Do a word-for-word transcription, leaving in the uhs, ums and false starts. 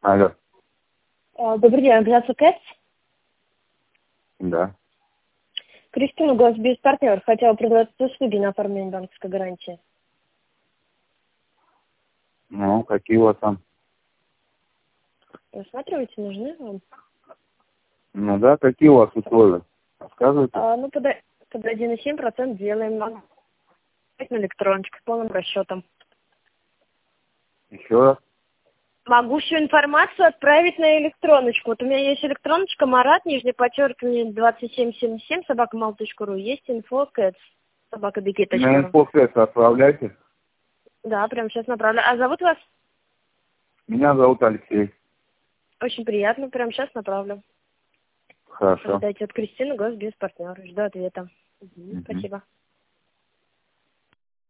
Алло. А, Добрый день, организация Кэтс. Да. Кристина, Госбизнес-партнер. Хотела предложить услуги на оформление банковской гарантии. Ну, какие у вас там? Рассматриваете, нужны вам? Ну да, какие у вас условия? Рассказывайте. А, ну, под, под один и семь процентов делаем вам на электроночку с полным расчетом. Еще раз. Могу всю информацию отправить на электроночку. Вот у меня есть электроночка Марат, нижнее подчеркивание, двадцать семь семьдесят семь, собака мал точка ру. Есть инфо Кэтс, собака беги точка На ру. инфокэс отправляйте. Да, прямо сейчас направлю. А зовут вас? Меня зовут Алексей. Очень приятно, прямо сейчас направлю. Хорошо. Ожидайте от Кристины, Госбизнес-партнер. Жду ответа. Угу, Мгм. Спасибо.